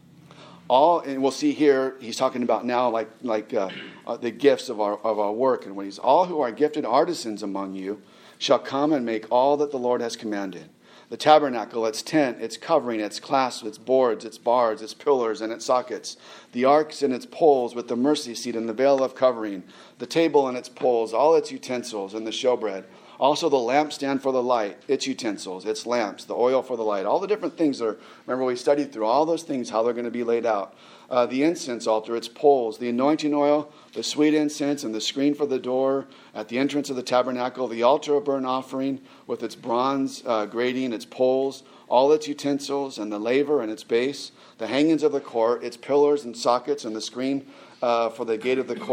All, and we'll see here, he's talking about now like like uh, uh, the gifts of our of our work. And when he's, all who are gifted artisans among you shall come and make all that the Lord has commanded. The tabernacle, its tent, its covering, its clasps, its boards, its bars, its pillars, and its sockets. The arks and its poles with the mercy seat and the veil of covering. The table and its poles, all its utensils, and the showbread. Also the lampstand for the light, its utensils, its lamps, the oil for the light. All the different things are, remember we studied through all those things, how they're going to be laid out. Uh, the incense altar, its poles, the anointing oil, the sweet incense, and the screen for the door at the entrance of the tabernacle, the altar of burnt offering with its bronze uh, grating, its poles, all its utensils, and the laver and its base, the hangings of the court, its pillars and sockets, and the screen uh, for the gate of the court,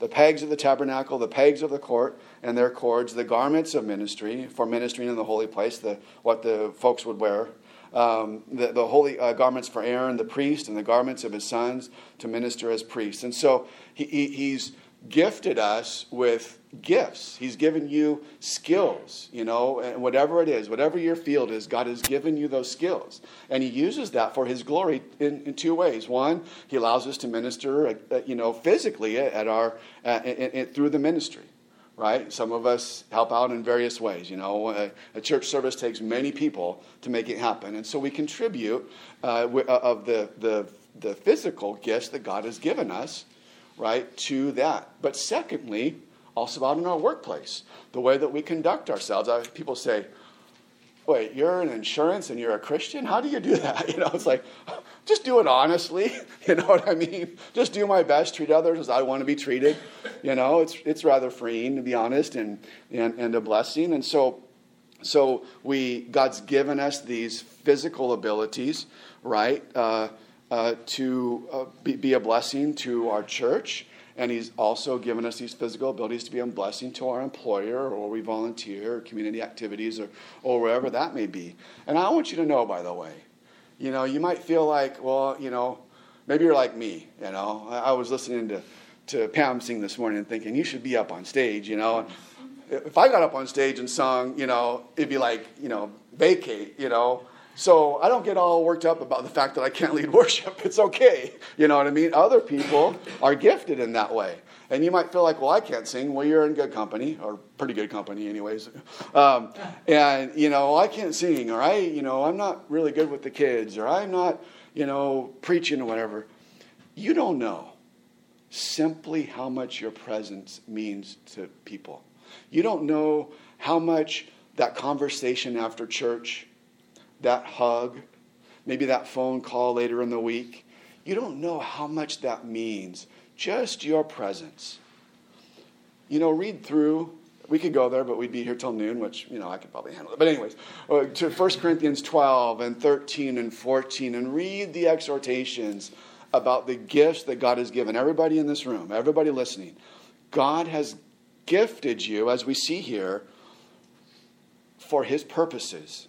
the pegs of the tabernacle, the pegs of the court, and their cords, the garments of ministry, for ministering in the holy place, the what the folks would wear, um, the, the holy uh, garments for Aaron, the priest, and the garments of his sons to minister as priests. And so he, he, he's gifted us with gifts. He's given you skills, you know, and whatever it is, whatever your field is, God has given you those skills. And he uses that for his glory in, in two ways. One, he allows us to minister, uh, you know, physically at our, uh, in, in, through the ministry. Right? Some of us help out in various ways. You know, a, a church service takes many people to make it happen. And so we contribute uh, of the, the, the physical gifts that God has given us, right, to that. But secondly, also out in our workplace, the way that we conduct ourselves. I, people say, wait, you're in insurance and you're a Christian? How do you do that? You know, it's like, just do it honestly. You know what I mean? Just do my best, treat others as I want to be treated. You know, it's it's rather freeing, to be honest, and and, and a blessing. And so, so we God's given us these physical abilities, right, uh, uh, to uh, be, be a blessing to our church. And he's also given us these physical abilities to be a blessing to our employer, or we volunteer, or community activities, or, or wherever that may be. And I want you to know, by the way, you know, you might feel like, well, you know, maybe you're like me, you know. I, I was listening to, to Pam sing this morning and thinking, you should be up on stage, you know. If I got up on stage and sung, you know, it'd be like, you know, vacate, you know. So I don't get all worked up about the fact that I can't lead worship. It's okay. You know what I mean? Other people are gifted in that way. And you might feel like, well, I can't sing. Well, you're in good company, or pretty good company anyways. Um, and, you know, I can't sing, or I, you know, I'm not really good with the kids, or I'm not, you know, preaching or whatever. You don't know simply how much your presence means to people. You don't know how much that conversation after church, that hug, maybe that phone call later in the week. You don't know how much that means. Just your presence. You know, read through. We could go there, but we'd be here till noon, which, you know, I could probably handle it. But anyways, uh, to First Corinthians twelve and thirteen and fourteen, and read the exhortations about the gifts that God has given everybody in this room, everybody listening. God has gifted you, as we see here, for his purposes.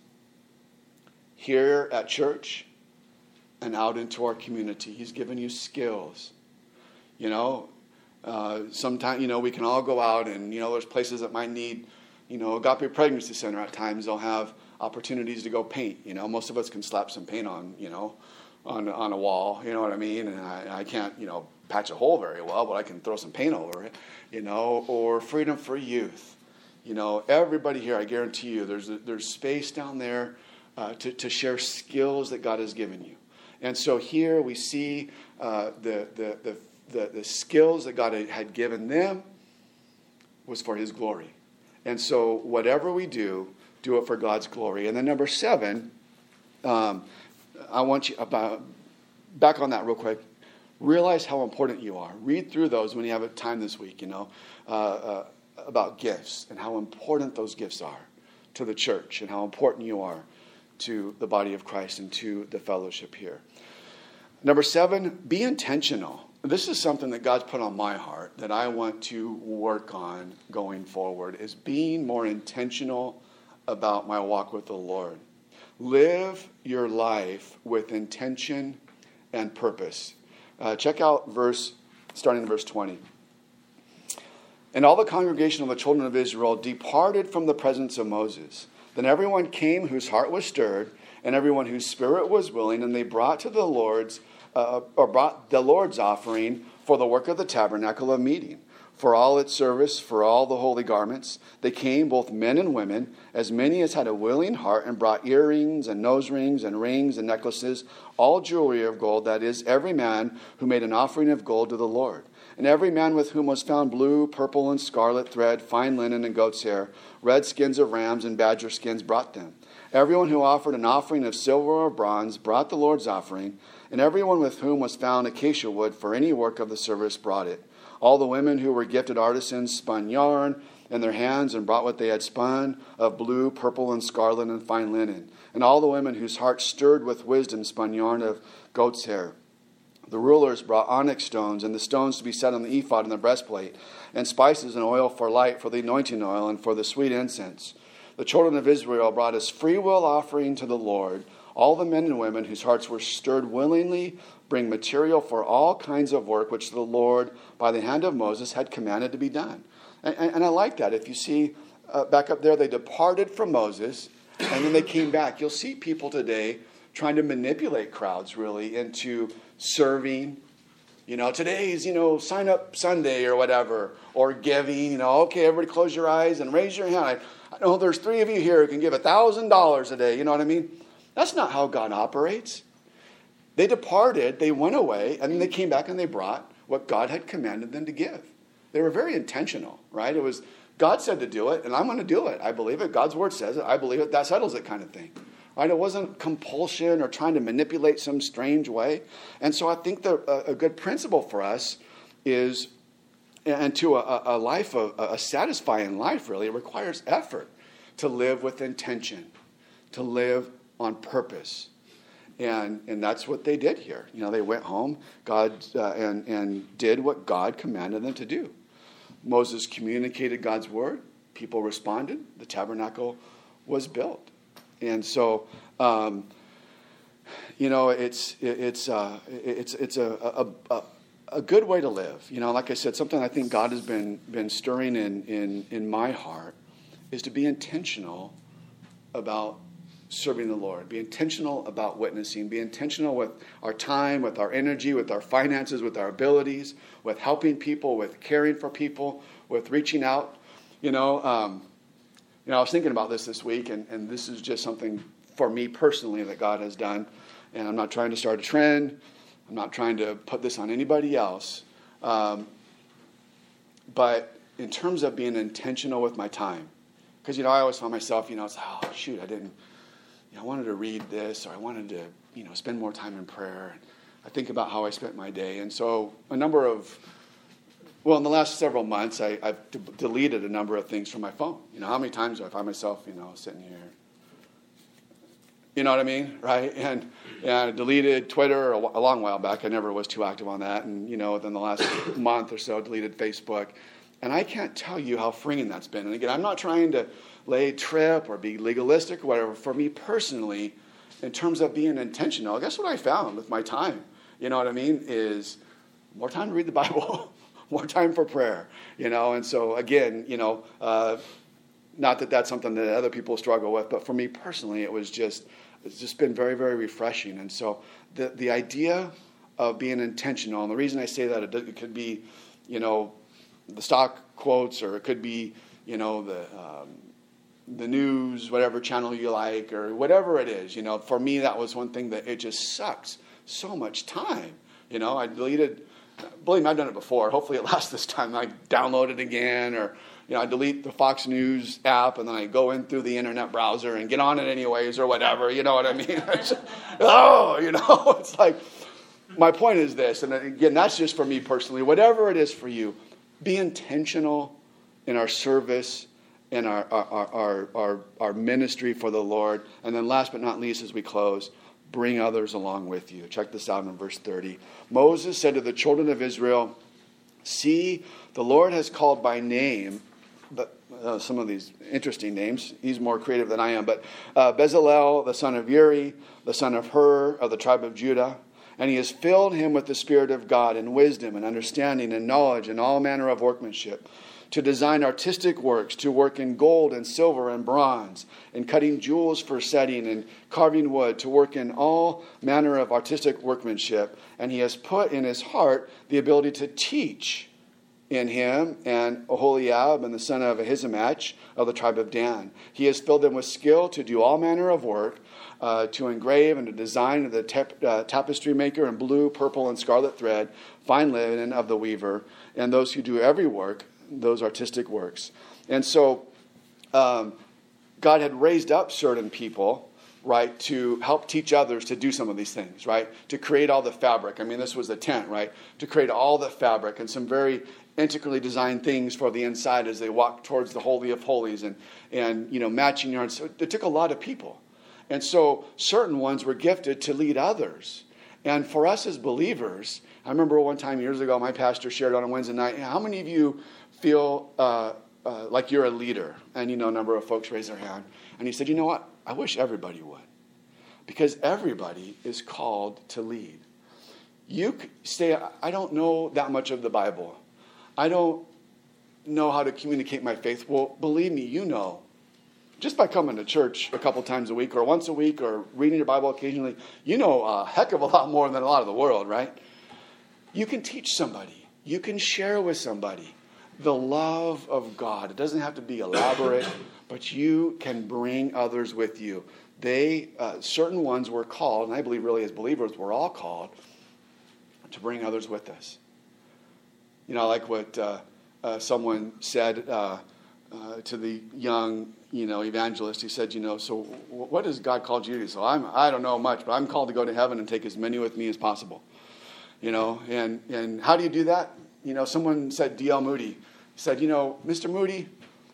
Here at church and out into our community. He's given you skills. You know, uh, sometimes, you know, we can all go out and, you know, there's places that might need, you know, Agape Pregnancy Center at times, they'll have opportunities to go paint. You know, most of us can slap some paint on, you know, on on a wall, you know what I mean? And I, I can't, you know, patch a hole very well, but I can throw some paint over it, you know, or Freedom for Youth. You know, everybody here, I guarantee you, there's a, there's space down there Uh, to, to share skills that God has given you. And so here we see uh, the, the, the, the, the skills that God had given them was for his glory. And so whatever we do, do it for God's glory. And then number seven, um, I want you, about back on that real quick, realize how important you are. Read through those when you have a time this week, you know, uh, uh, about gifts and how important those gifts are to the church and how important you are to the body of Christ and to the fellowship here. Number seven, be intentional. This is something that God's put on my heart that I want to work on going forward, is being more intentional about my walk with the Lord. Live your life with intention and purpose. Uh, check out verse, starting in verse twenty. And all the congregation of the children of Israel departed from the presence of Moses. Then everyone came whose heart was stirred, and everyone whose spirit was willing, and they brought to the Lord's, uh, or brought the Lord's offering for the work of the tabernacle of meeting, for all its service, for all the holy garments. They came, both men and women, as many as had a willing heart, and brought earrings and nose rings and rings and necklaces, all jewelry of gold, that is, every man who made an offering of gold to the Lord. And every man with whom was found blue, purple, and scarlet thread, fine linen, and goat's hair, red skins of rams and badger skins brought them. Everyone who offered an offering of silver or bronze brought the Lord's offering, and everyone with whom was found acacia wood for any work of the service brought it. All the women who were gifted artisans spun yarn in their hands and brought what they had spun of blue, purple, and scarlet and fine linen. And all the women whose hearts stirred with wisdom spun yarn of goat's hair. The rulers brought onyx stones, and the stones to be set on the ephod and the breastplate, and spices and oil for light, for the anointing oil, and for the sweet incense. The children of Israel brought as freewill offering to the Lord. All the men and women whose hearts were stirred willingly bring material for all kinds of work which the Lord, by the hand of Moses, had commanded to be done. And, and, and I like that. If you see uh, back up there, they departed from Moses, and then they came back. You'll see people today trying to manipulate crowds, really, into serving. You know, today's, you know, sign up Sunday or whatever, or giving. You know, okay, everybody close your eyes and raise your hand. I, I know there's three of you here who can give a thousand dollars a day. You know what I mean? That's not how God operates. They departed, they went away, and then they came back and they brought what God had commanded them to give. They were very intentional, right? It was, God said to do it, and I'm going to do it. I believe it. God's word says it. I believe it. That settles it, kind of thing. Right? It wasn't compulsion or trying to manipulate some strange way. And so I think that a, a good principle for us is, and to a, a life, of, a satisfying life really, it requires effort to live with intention, to live on purpose. And and that's what they did here. You know, they went home, God, uh, and, and did what God commanded them to do. Moses communicated God's word. People responded. The tabernacle was built. And so, um, you know, it's it's uh, it's it's a, a a a good way to live. You know, like I said, something I think God has been been stirring in in in my heart is to be intentional about serving the Lord. Be intentional about witnessing. Be intentional with our time, with our energy, with our finances, with our abilities, with helping people, with caring for people, with reaching out. You know. Um, You know, I was thinking about this this week, and, and this is just something for me personally that God has done. And I'm not trying to start a trend. I'm not trying to put this on anybody else. Um, but in terms of being intentional with my time, because, you know, I always found myself, you know, it's, oh, shoot, I didn't, you know, I wanted to read this, or I wanted to, you know, spend more time in prayer. And I think about how I spent my day. And so a number of Well, in the last several months, I, I've d- deleted a number of things from my phone. You know, how many times do I find myself, you know, sitting here? You know what I mean, right? And, and I deleted Twitter a, a long while back. I never was too active on that. And, you know, within the last month or so, deleted Facebook. And I can't tell you how freeing that's been. And again, I'm not trying to lay trip or be legalistic or whatever. For me personally, in terms of being intentional, guess what I found with my time? You know what I mean? Is more time to read the Bible. More time for prayer, you know. And so, again, you know, uh, not that that's something that other people struggle with, but for me personally, it was just, it's just been very, very refreshing. And so the the idea of being intentional, and the reason I say that, it, it could be, you know, the stock quotes, or it could be, you know, the um, the news, whatever channel you like, or whatever it is, you know. For me, that was one thing that it just sucks so much time. You know, I deleted... Believe me, I've done it before. Hopefully it lasts this time. I download it again, or, you know, I delete the Fox News app, and then I go in through the internet browser and get on it anyways, or whatever. You know what I mean? oh, you know, it's like, my point is this, and again, that's just for me personally. Whatever it is for you, be intentional in our service, in our our our our, our ministry for the Lord. And then last but not least, as we close, bring others along with you. Check this out in verse thirty. Moses said to the children of Israel, "See, the Lord has called by name," but uh, some of these interesting names. He's more creative than I am. But uh, Bezalel, the son of Uri, the son of Hur, of the tribe of Judah. And he has filled him with the Spirit of God and wisdom and understanding and knowledge and all manner of workmanship, to design artistic works, to work in gold and silver and bronze, in cutting jewels for setting and carving wood, to work in all manner of artistic workmanship. And he has put in his heart the ability to teach in him and Oholiab and the son of Ahisamach of the tribe of Dan. He has filled them with skill to do all manner of work, uh, to engrave and to design the tep- uh, tapestry maker in blue, purple, and scarlet thread, fine linen of the weaver, and those who do every work, those artistic works. And so um, God had raised up certain people, right, to help teach others to do some of these things, right, to create all the fabric. I mean, this was the tent, right, to create all the fabric and some very intricately designed things for the inside as they walked towards the Holy of Holies, and, and you know, matching yarns. So it took a lot of people. And so certain ones were gifted to lead others. And for us as believers, I remember one time years ago, my pastor shared on a Wednesday night, how many of you feel uh, uh, like you're a leader? And, you know, a number of folks raised their hand. And he said, you know what? I wish everybody would. Because everybody is called to lead. You say, I don't know that much of the Bible. I don't know how to communicate my faith. Well, believe me, you know. Just by coming to church a couple times a week or once a week or reading your Bible occasionally, you know a heck of a lot more than a lot of the world, right? You can teach somebody. You can share with somebody the love of God. It doesn't have to be elaborate, but you can bring others with you. They, uh, certain ones were called, and I believe really as believers, we're all called to bring others with us. You know, like what uh, uh, someone said uh, uh, to the young, you know, evangelist. He said, you know, so what has God called you to do? So I'm, I don't know much, but I'm called to go to heaven and take as many with me as possible. You know, and, and how do you do that? You know, someone said, D L Moody, he said, you know, Mister Moody,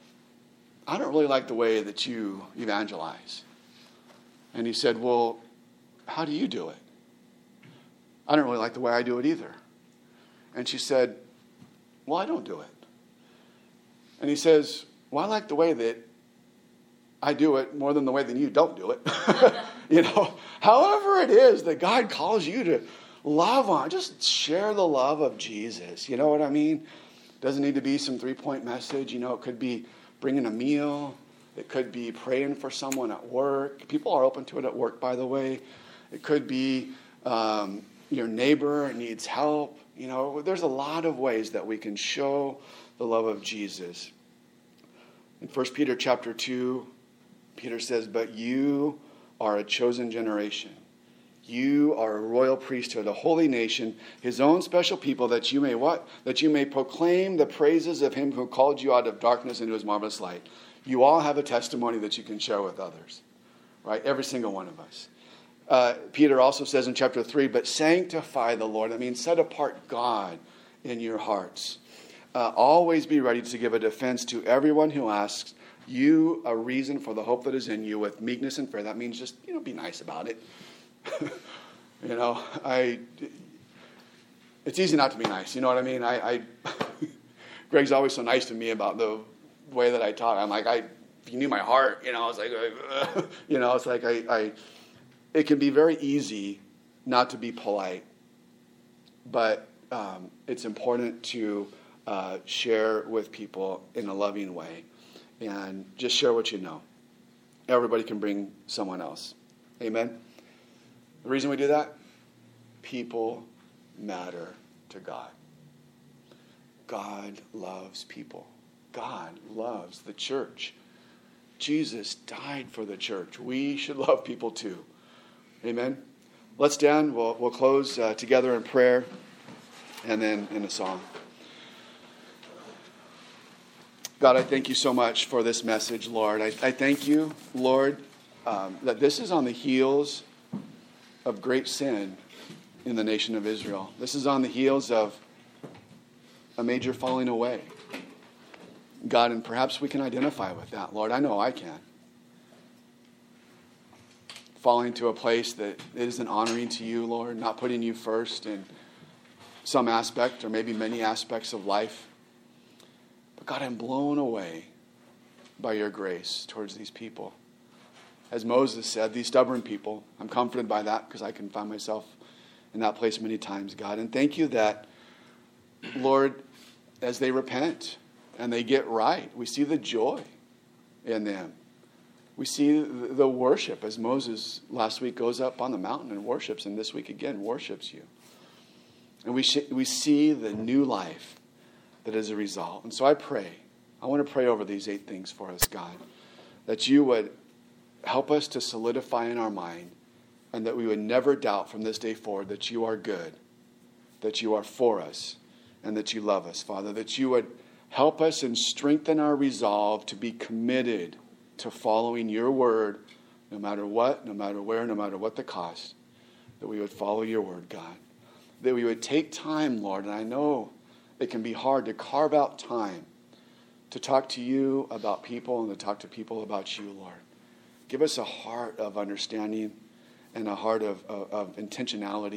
I don't really like the way that you evangelize. And he said, well, how do you do it? I don't really like the way I do it either. And she said, well, I don't do it. And he says, well, I like the way that I do it more than the way that you don't do it. You know, however it is that God calls you to love on, just share the love of Jesus. You know what I mean? Doesn't need to be some three-point message. You know, it could be bringing a meal. It could be praying for someone at work. People are open to it at work, by the way. It could be um, your neighbor needs help. You know, there's a lot of ways that we can show the love of Jesus. In First Peter chapter two, Peter says, but you are a chosen generation. You are a royal priesthood, a holy nation, his own special people, that you may what? That you may proclaim the praises of him who called you out of darkness into his marvelous light. You all have a testimony that you can share with others, right? Every single one of us. Uh, Peter also says in chapter three, but sanctify the Lord. That means set apart God in your hearts. Uh, always be ready to give a defense to everyone who asks you a reason for the hope that is in you with meekness and fear. That means just, you know, be nice about it. you know, I, it's easy not to be nice. You know what I mean? I, I Greg's always so nice to me about the way that I talk. I'm like, I, if you knew my heart, you know, it's like, uh, you know, it's like I, I, it can be very easy not to be polite, but um, it's important to uh, share with people in a loving way and just share what you know. Everybody can bring someone else. Amen? The reason we do that? People matter to God. God loves people. God loves the church. Jesus died for the church. We should love people too. Amen? Let's stand. We'll, we'll close uh, together in prayer and then in a song. God, I thank you so much for this message, Lord. I, I thank you, Lord, um, that this is on the heels of great sin in the nation of Israel. This is on the heels of a major falling away. God, and perhaps we can identify with that, Lord. I know I can. Falling to a place that isn't honoring to you, Lord, not putting you first in some aspect or maybe many aspects of life. But God, I'm blown away by your grace towards these people. As Moses said, these stubborn people, I'm comforted by that because I can find myself in that place many times, God. And thank you that, Lord, as they repent and they get right, we see the joy in them. We see the worship as Moses last week goes up on the mountain and worships, and this week again worships you. And we sh- we see the new life that is a result. And so I pray, I want to pray over these eight things for us, God, that you would help us to solidify in our mind and that we would never doubt from this day forward that you are good, that you are for us, and that you love us, Father, that you would help us and strengthen our resolve to be committed to following your word, no matter what, no matter where, no matter what the cost, that we would follow your word, God. That we would take time, Lord, and I know it can be hard to carve out time to talk to you about people and to talk to people about you, Lord. Give us a heart of understanding and a heart of, of, of intentionality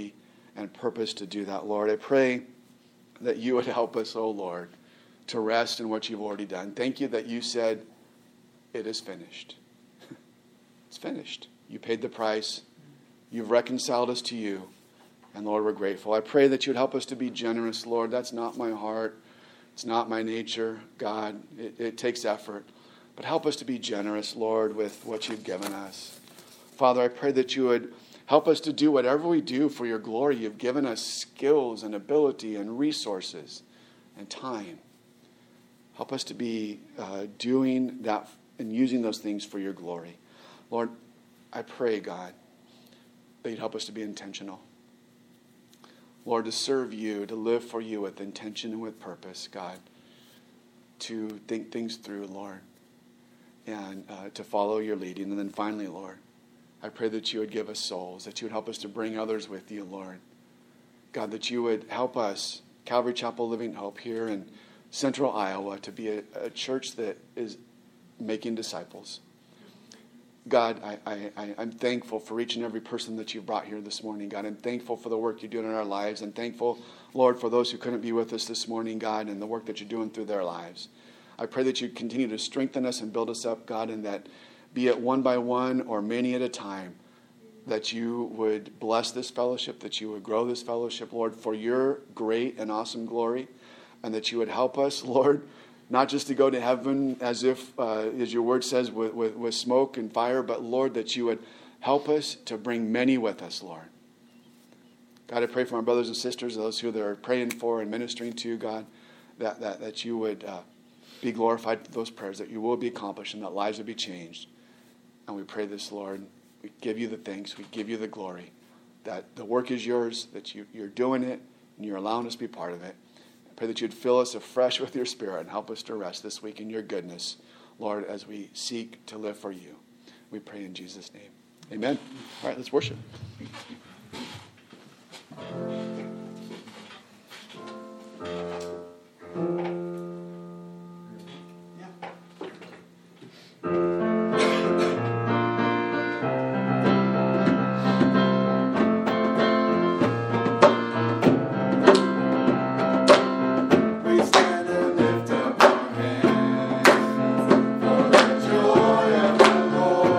and purpose to do that, Lord. I pray that you would help us, oh Lord, to rest in what you've already done. Thank you that you said, it is finished. It's finished. You paid the price. You've reconciled us to you. And Lord, we're grateful. I pray that you would help us to be generous, Lord. That's not my heart. It's not my nature, God. It, it takes effort. But help us to be generous, Lord, with what you've given us. Father, I pray that you would help us to do whatever we do for your glory. You've given us skills and ability and resources and time. Help us to be uh, doing that and using those things for your glory. Lord, I pray, God, that you'd help us to be intentional. Lord, to serve you, to live for you with intention and with purpose, God. To think things through, Lord. And uh, to follow your leading. And then finally, Lord, I pray that you would give us souls, that you would help us to bring others with you, Lord. God, that you would help us, Calvary Chapel Living Hope here in Central Iowa, to be a, a church that is making disciples. God, I, I, I, I'm thankful for each and every person that you've brought here this morning, God. I'm thankful for the work you're doing in our lives. I'm thankful, Lord, for those who couldn't be with us this morning, God, and the work that you're doing through their lives. I pray that you continue to strengthen us and build us up, God, and that be it one by one or many at a time, that you would bless this fellowship, that you would grow this fellowship, Lord, for your great and awesome glory, and that you would help us, Lord, not just to go to heaven as if, uh, as your word says, with, with, with smoke and fire, but, Lord, that you would help us to bring many with us, Lord. God, I pray for my brothers and sisters, those who they're praying for and ministering to, God, that, that, that you would uh, be glorified for those prayers, that you will be accomplished and that lives will be changed. And we pray this, Lord. We give you the thanks. We give you the glory. That the work is yours, that you, you're doing it, and you're allowing us to be part of it. I pray that you'd fill us afresh with your Spirit and help us to rest this week in your goodness, Lord, as we seek to live for you. We pray in Jesus' name. Amen. All right, let's worship.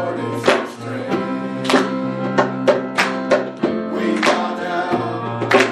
We bow down.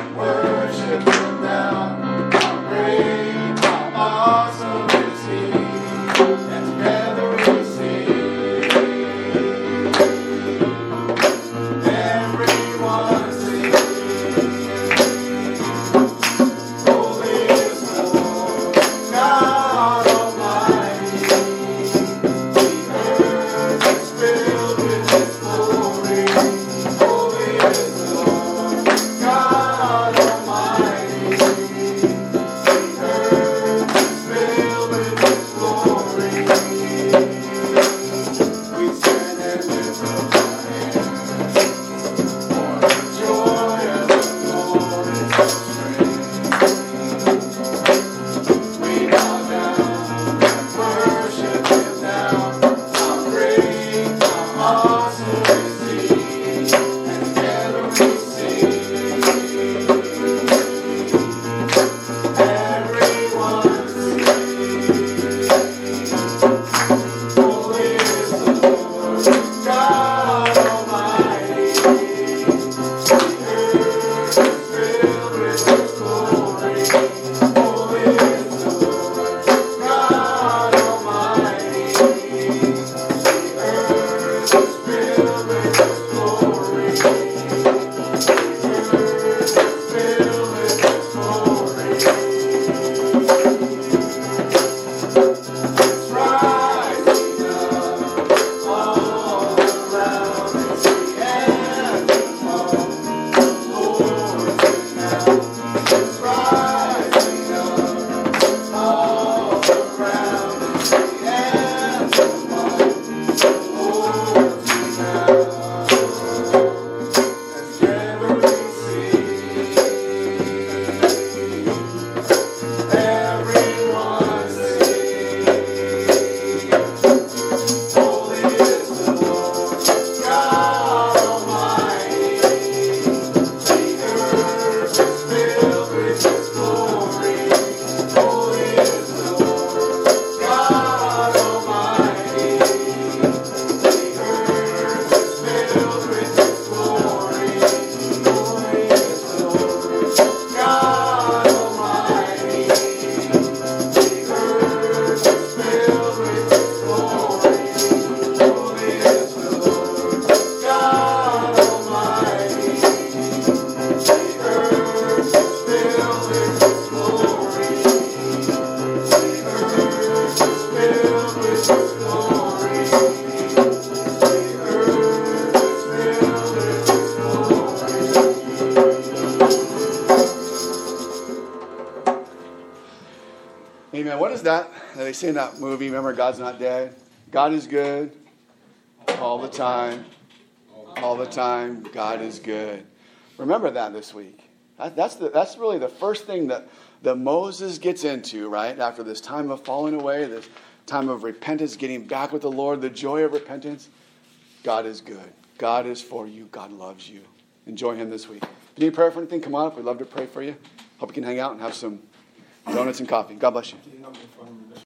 they say in that movie, remember, God's Not Dead? God is good all the time. All the time, God is good. Remember that this week. That, that's the, that's really the first thing that, that Moses gets into, right? After this time of falling away, this time of repentance, getting back with the Lord, the joy of repentance. God is good. God is for you. God loves you. Enjoy him this week. If you need prayer for anything, come on up. We'd love to pray for you. Hope you can hang out and have some donuts and coffee. God bless you.